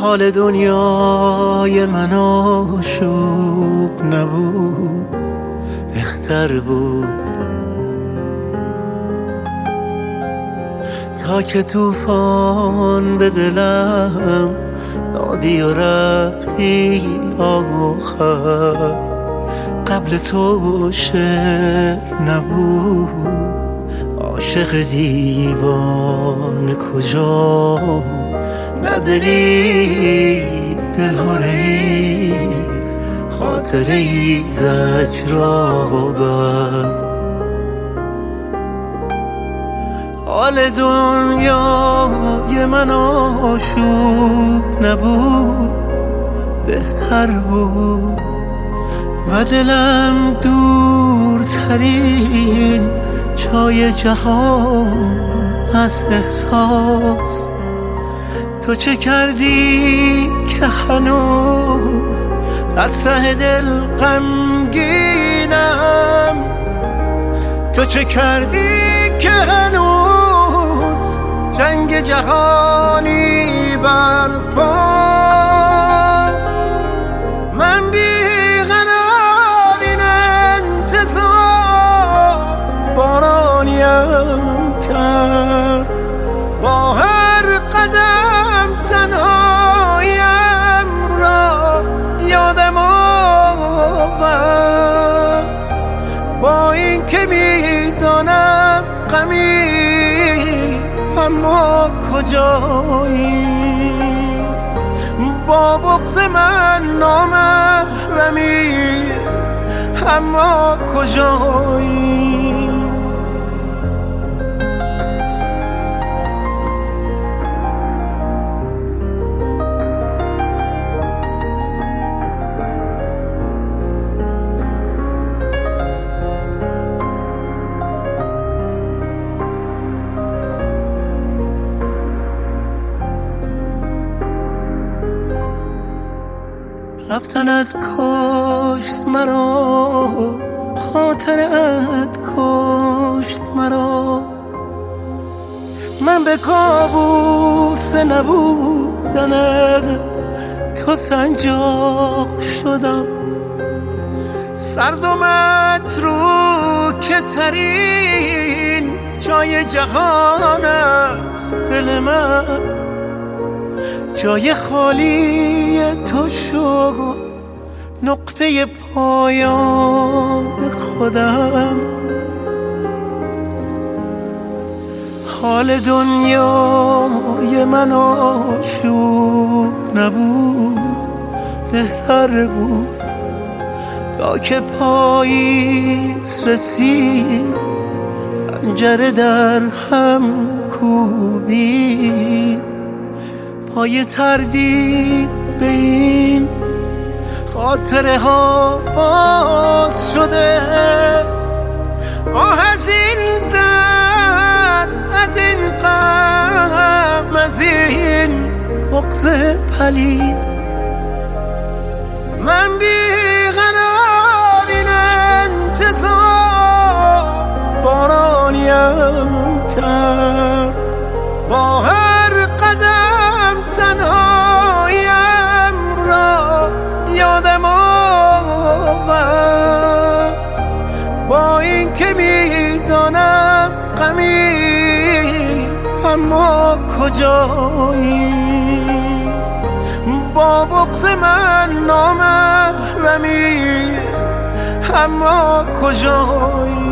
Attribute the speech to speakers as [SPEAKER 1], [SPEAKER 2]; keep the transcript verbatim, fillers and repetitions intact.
[SPEAKER 1] حال دنیای من آشوب نبود، بهتر بود تا که طوفان به دلم دادی و رفتی آخر. قبل تو شعر نبود، عاشق دیوانه کجا، نداری دلهایی خاطره ای زجرآور. حال دنیای من آشوب نبود، بهتر بود و دلم دورترین جای جهان از احساس. تو چه کردی که هنوز از ته دل غمگینم؟ تو چه کردی که هنوز جنگ جهانی برپاست؟ من بی‌قرار این انتظار بارانیم کرد، با هر قدم تنهایم را یادم آورد. با این که میدانم غمی اما کجایی، با بغض من نامحرمی اما کجایی. رفتنت کشت مرا، خاطرت کشت مرا. من به کابوس نبودنت تو سنجاق شدم. سرد و متروکه ترین جای جهان است دل من، جای خالی تو شد نقطه پایان خودم. حال دنیای من آشوب نبود، بهتر بود تا که پاییز رسید پنجره در هم کوبید. پای تردید به این خاطره ها باز شده، آه از این درد، از این غم، از این بغض پلید. من بی‌قرار این انتظار بارانیم کرد، با هر قدم تنهایم را یادم آورد. با این که میدانم غمی اما کجایی، با بغض من نامحرمی اما کجایی.